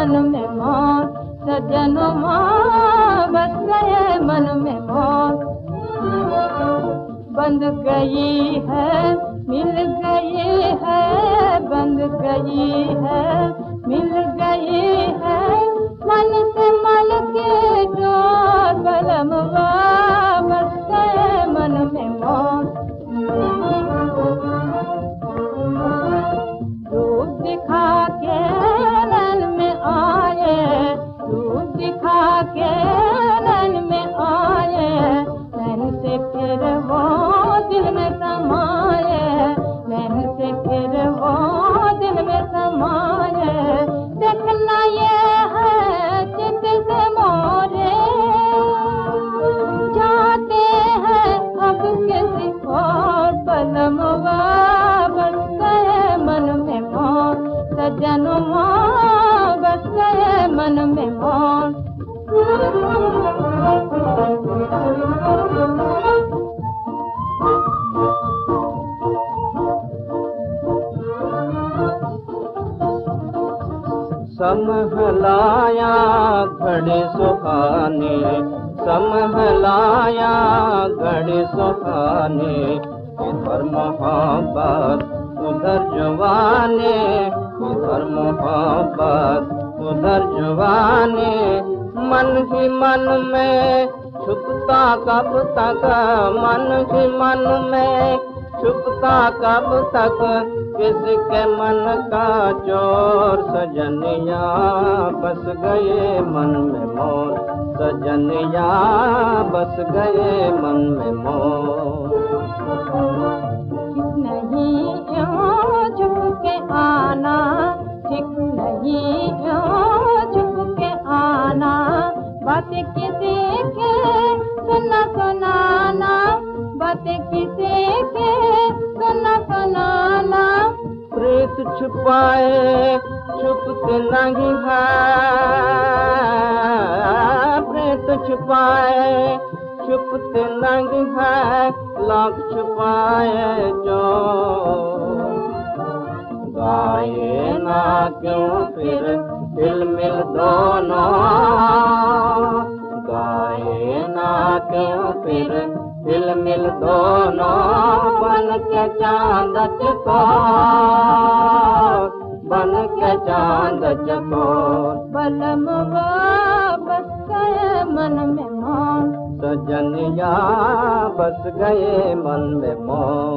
मन में मोर, सजनुमा बस गए मन में मोर। बंद गई है मिल गई है, बंद गई है मिल गई है, मन से मन के डोर बलमवा बस गए मन में मोर। रूप दिखा के नैन में आए, रूप दिखा के नैन में आए, नैन से फिर वो दिल में समाए, नैन से फिर वो दिल में समाए। देखना ये है चित से मोरे, जाते हैं अब किसी और बलमवा बस गए मन में मोर, सजनुमा बस गए मन में मोर। समहलाया घड़े सुहाने, समहलाया घड़े सुहाने, इधर मोहब्बत उधर जवाने, इधर मोहब्बत उधर जवाने। मन ही मन में छुपता कब तक, मन ही मन में छुपता कब तक, किसके मन का चोर। सजनिया बस गए मन में मोर, सजनिया बस गए मन में मोर। नहीं क्यों छुप के आना, ठीक नहीं क्यों छुप के आना, बातें किसी के सुना सुनाना, बातें किसी के सुना सुनाना। प्रीत छुपाए छुपते नहीं है, प्रीत छुपाए छुपते नहीं है, लाख छुपाए जो। गाए ना क्यों फिर दिल मिल दोनों, गाए ना क्यों फिर दिल मिल दोनों, बन के चांद चकोर, बन के चांद चकोर। बलमवा बस गए मन में मोर, सजनिया बस गए मन में मोर।